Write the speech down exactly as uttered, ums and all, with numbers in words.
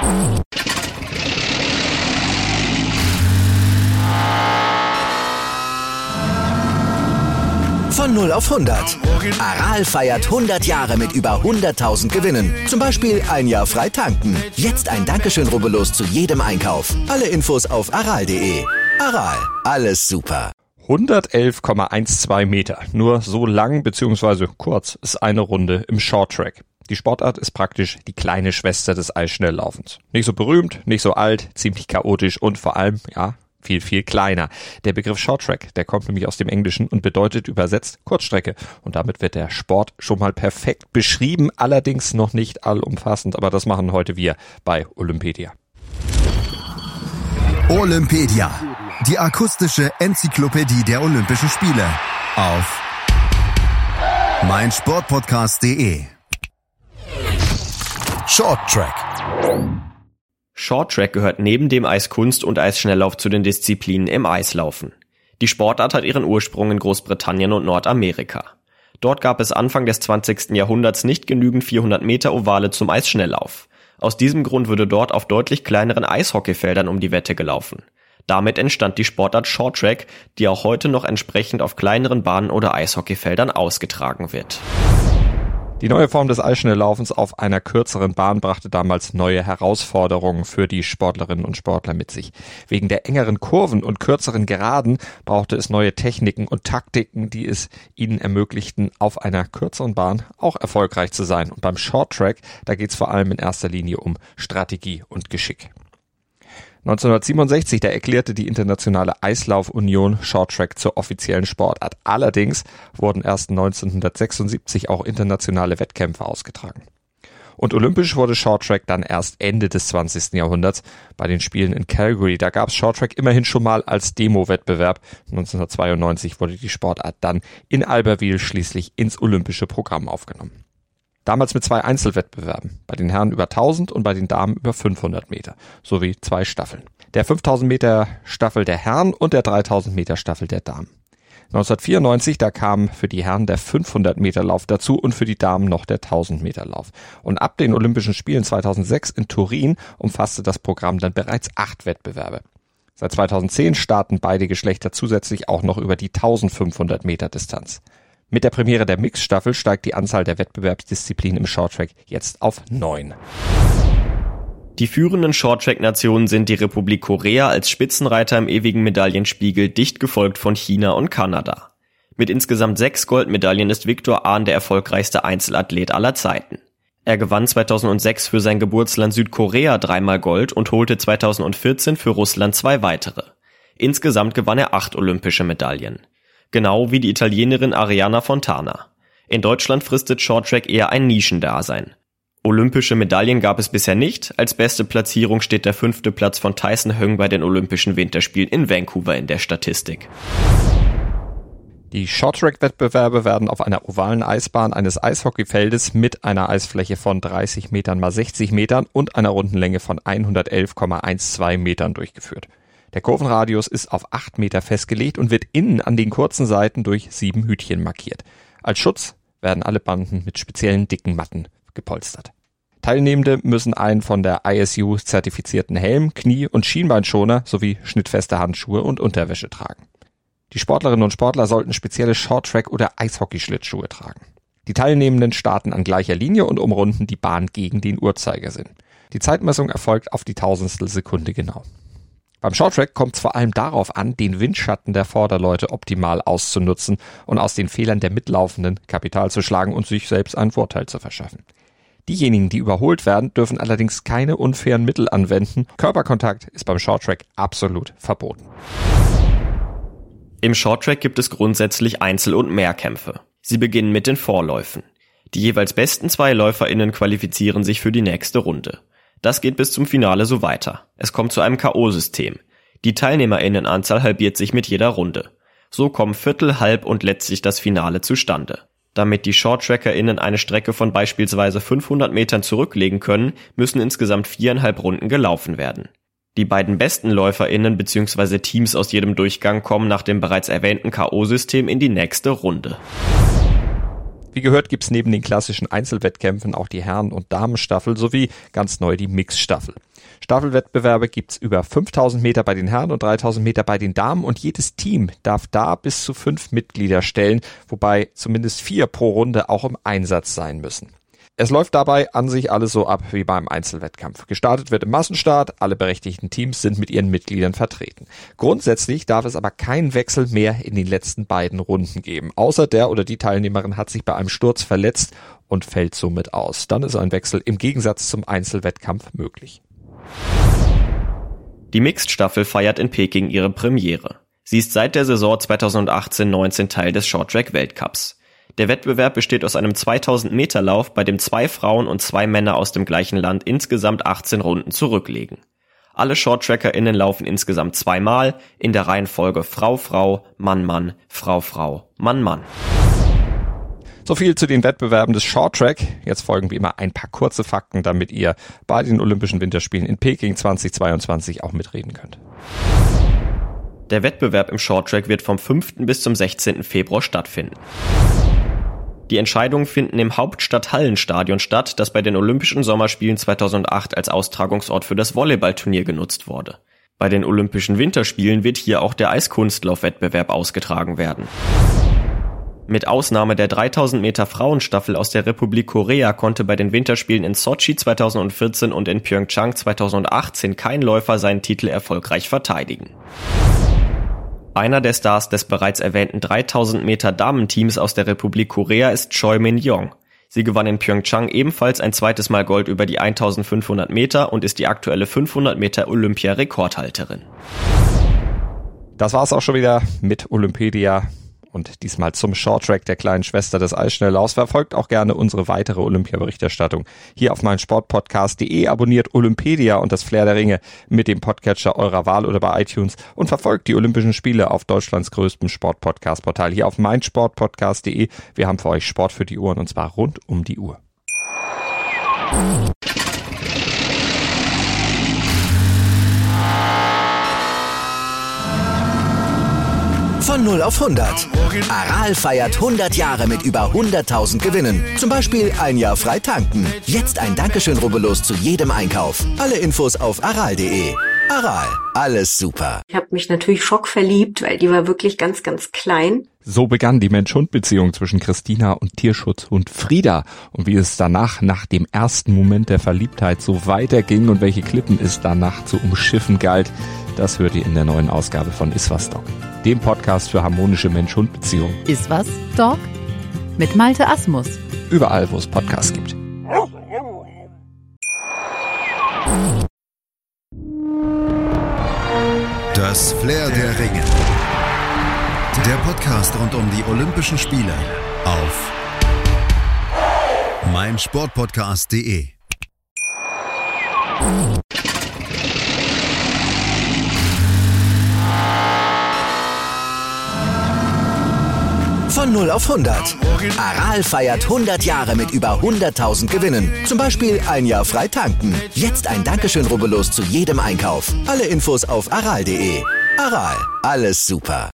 Von null auf hundert. Aral feiert hundert Jahre mit über hunderttausend Gewinnen. Zum Beispiel ein Jahr frei tanken. Jetzt ein Dankeschön, rubbellos zu jedem Einkauf. Alle Infos auf aral punkt de. Aral, alles super. hundertelf Komma zwölf Meter. Nur so lang bzw. kurz ist eine Runde im Shorttrack. Die Sportart ist praktisch die kleine Schwester des Eisschnelllaufens. Nicht so berühmt, nicht so alt, ziemlich chaotisch und vor allem, ja, viel, viel kleiner. Der Begriff Shorttrack, der kommt nämlich aus dem Englischen und bedeutet übersetzt Kurzstrecke. Und damit wird der Sport schon mal perfekt beschrieben, allerdings noch nicht allumfassend. Aber das machen heute wir bei Olympedia. Olympedia, die akustische Enzyklopädie der Olympischen Spiele auf meinsportpodcast punkt de. Shorttrack. Shorttrack gehört neben dem Eiskunst- und Eisschnelllauf zu den Disziplinen im Eislaufen. Die Sportart hat ihren Ursprung in Großbritannien und Nordamerika. Dort gab es Anfang des zwanzigsten Jahrhunderts nicht genügend vierhundert Meter Ovale zum Eisschnelllauf. Aus diesem Grund wurde dort auf deutlich kleineren Eishockeyfeldern um die Wette gelaufen. Damit entstand die Sportart Shorttrack, die auch heute noch entsprechend auf kleineren Bahnen oder Eishockeyfeldern ausgetragen wird. Die neue Form des Eisschnelllaufens auf einer kürzeren Bahn brachte damals neue Herausforderungen für die Sportlerinnen und Sportler mit sich. Wegen der engeren Kurven und kürzeren Geraden brauchte es neue Techniken und Taktiken, die es ihnen ermöglichten, auf einer kürzeren Bahn auch erfolgreich zu sein. Und beim Shorttrack, da geht es vor allem in erster Linie um Strategie und Geschick. neunzehnhundertsiebenundsechzig, da erklärte die Internationale Eislaufunion Shorttrack zur offiziellen Sportart. Allerdings wurden erst neunzehnhundertsechsundsiebzig auch internationale Wettkämpfe ausgetragen. Und olympisch wurde Shorttrack dann erst Ende des zwanzigsten Jahrhunderts bei den Spielen in Calgary. Da gab es Shorttrack immerhin schon mal als Demo-Wettbewerb. neunzehnhundertzweiundneunzig wurde die Sportart dann in Albertville schließlich ins olympische Programm aufgenommen. Damals mit zwei Einzelwettbewerben, bei den Herren über tausend und bei den Damen über fünfhundert Meter, sowie zwei Staffeln. Der fünftausend Meter Staffel der Herren und der dreitausend Meter Staffel der Damen. neunzehnhundertvierundneunzig, da kam für die Herren der fünfhundert Meter Lauf dazu und für die Damen noch der tausend Meter Lauf. Und ab den Olympischen Spielen zweitausendsechs in Turin umfasste das Programm dann bereits acht Wettbewerbe. Seit zweitausendzehn starten beide Geschlechter zusätzlich auch noch über die eintausendfünfhundert Meter Distanz. Mit der Premiere der Mixstaffel steigt die Anzahl der Wettbewerbsdisziplinen im Shorttrack jetzt auf neun. Die führenden Shorttrack-Nationen sind die Republik Korea als Spitzenreiter im ewigen Medaillenspiegel, dicht gefolgt von China und Kanada. Mit insgesamt sechs Goldmedaillen ist Viktor Ahn der erfolgreichste Einzelathlet aller Zeiten. Er gewann zweitausendsechs für sein Geburtsland Südkorea dreimal Gold und holte zweitausendvierzehn für Russland zwei weitere. Insgesamt gewann er acht olympische Medaillen. Genau wie die Italienerin Arianna Fontana. In Deutschland fristet Shorttrack eher ein Nischendasein. Olympische Medaillen gab es bisher nicht. Als beste Platzierung steht der fünfte Platz von Tyson Höng bei den Olympischen Winterspielen in Vancouver in der Statistik. Die Shorttrack-Wettbewerbe werden auf einer ovalen Eisbahn eines Eishockeyfeldes mit einer Eisfläche von dreißig Metern mal sechzig Metern und einer Rundenlänge von hundertelf Komma zwölf Metern durchgeführt. Der Kurvenradius ist auf acht Meter festgelegt und wird innen an den kurzen Seiten durch sieben Hütchen markiert. Als Schutz werden alle Banden mit speziellen dicken Matten gepolstert. Teilnehmende müssen einen von der I S U zertifizierten Helm, Knie- und Schienbeinschoner sowie schnittfeste Handschuhe und Unterwäsche tragen. Die Sportlerinnen und Sportler sollten spezielle Shorttrack- oder Eishockeyschlittschuhe tragen. Die Teilnehmenden starten an gleicher Linie und umrunden die Bahn gegen den Uhrzeigersinn. Die Zeitmessung erfolgt auf die Tausendstel Sekunde genau. Beim Shorttrack kommt es vor allem darauf an, den Windschatten der Vorderleute optimal auszunutzen und aus den Fehlern der Mitlaufenden Kapital zu schlagen und sich selbst einen Vorteil zu verschaffen. Diejenigen, die überholt werden, dürfen allerdings keine unfairen Mittel anwenden. Körperkontakt ist beim Shorttrack absolut verboten. Im Shorttrack gibt es grundsätzlich Einzel- und Mehrkämpfe. Sie beginnen mit den Vorläufen. Die jeweils besten zwei LäuferInnen qualifizieren sich für die nächste Runde. Das geht bis zum Finale so weiter. Es kommt zu einem K O-System. Die TeilnehmerInnenanzahl halbiert sich mit jeder Runde. So kommen Viertel, Halb und letztlich das Finale zustande. Damit die ShorttrackerInnen eine Strecke von beispielsweise fünfhundert Metern zurücklegen können, müssen insgesamt viereinhalb Runden gelaufen werden. Die beiden besten LäuferInnen bzw. Teams aus jedem Durchgang kommen nach dem bereits erwähnten K O-System in die nächste Runde. Wie gehört gibt's neben den klassischen Einzelwettkämpfen auch die Herren- und Damenstaffel sowie ganz neu die Mixstaffel. Staffelwettbewerbe gibt's über fünftausend Meter bei den Herren und dreitausend Meter bei den Damen und jedes Team darf da bis zu fünf Mitglieder stellen, wobei zumindest vier pro Runde auch im Einsatz sein müssen. Es läuft dabei an sich alles so ab wie beim Einzelwettkampf. Gestartet wird im Massenstart, alle berechtigten Teams sind mit ihren Mitgliedern vertreten. Grundsätzlich darf es aber keinen Wechsel mehr in den letzten beiden Runden geben, außer der oder die Teilnehmerin hat sich bei einem Sturz verletzt und fällt somit aus. Dann ist ein Wechsel im Gegensatz zum Einzelwettkampf möglich. Die Mixed-Staffel feiert in Peking ihre Premiere. Sie ist seit der Saison zweitausendachtzehn neunzehn Teil des Shorttrack-Weltcups. Der Wettbewerb besteht aus einem zweitausend Meter Lauf, bei dem zwei Frauen und zwei Männer aus dem gleichen Land insgesamt achtzehn Runden zurücklegen. Alle ShorttrackerInnen laufen insgesamt zweimal in der Reihenfolge Frau, Frau, Mann, Mann, Frau, Frau, Mann, Mann. So viel zu den Wettbewerben des Shorttrack. Jetzt folgen wie immer ein paar kurze Fakten, damit ihr bei den Olympischen Winterspielen in Peking zweitausendzweiundzwanzig auch mitreden könnt. Der Wettbewerb im Shorttrack wird vom fünften bis zum sechzehnten Februar stattfinden. Die Entscheidungen finden im Hauptstadt-Hallenstadion statt, das bei den Olympischen Sommerspielen zweitausendacht als Austragungsort für das Volleyballturnier genutzt wurde. Bei den Olympischen Winterspielen wird hier auch der Eiskunstlaufwettbewerb ausgetragen werden. Mit Ausnahme der dreitausend Meter Frauenstaffel aus der Republik Korea konnte bei den Winterspielen in Sochi zweitausendvierzehn und in Pyeongchang zweitausendachtzehn kein Läufer seinen Titel erfolgreich verteidigen. Einer der Stars des bereits erwähnten dreitausend Meter Damenteams aus der Republik Korea ist Choi Min-young. Sie gewann in Pyeongchang ebenfalls ein zweites Mal Gold über die eintausendfünfhundert Meter und ist die aktuelle fünfhundert Meter Olympia-Rekordhalterin. Das war's auch schon wieder mit Olympedia. Und diesmal zum Shorttrack der kleinen Schwester des Eisschnelllaufs. Verfolgt auch gerne unsere weitere Olympia-Berichterstattung hier auf meinsportpodcast punkt de. Abonniert Olympedia und das Flair der Ringe mit dem Podcatcher eurer Wahl oder bei iTunes und verfolgt die Olympischen Spiele auf Deutschlands größtem Sportpodcast-Portal hier auf meinsportpodcast punkt de. Wir haben für euch Sport für die Ohren und zwar rund um die Uhr. Von null auf hundert. Aral feiert hundert Jahre mit über hunderttausend Gewinnen. Zum Beispiel ein Jahr frei tanken. Jetzt ein Dankeschön, rubbellos zu jedem Einkauf. Alle Infos auf aral punkt de. Aral, alles super. Ich habe mich natürlich schockverliebt, weil die war wirklich ganz, ganz klein. So begann die Mensch-Hund-Beziehung zwischen Christina und Tierschutzhund Frieda. Und wie es danach, nach dem ersten Moment der Verliebtheit, so weiterging und welche Klippen es danach zu umschiffen galt, das hört ihr in der neuen Ausgabe von Iswas Dog, dem Podcast für harmonische Mensch-Hund-Beziehungen. Iswas Dog mit Malte Asmus. Überall, wo es Podcasts gibt. Das Flair der Ringe. Der Podcast rund um die Olympischen Spiele auf meinsportpodcast punkt de. Von null auf hundert. Aral feiert hundert Jahre mit über hunderttausend Gewinnen. Zum Beispiel ein Jahr frei tanken. Jetzt ein Dankeschön, rubbellos zu jedem Einkauf. Alle Infos auf aral punkt de. Aral, alles super.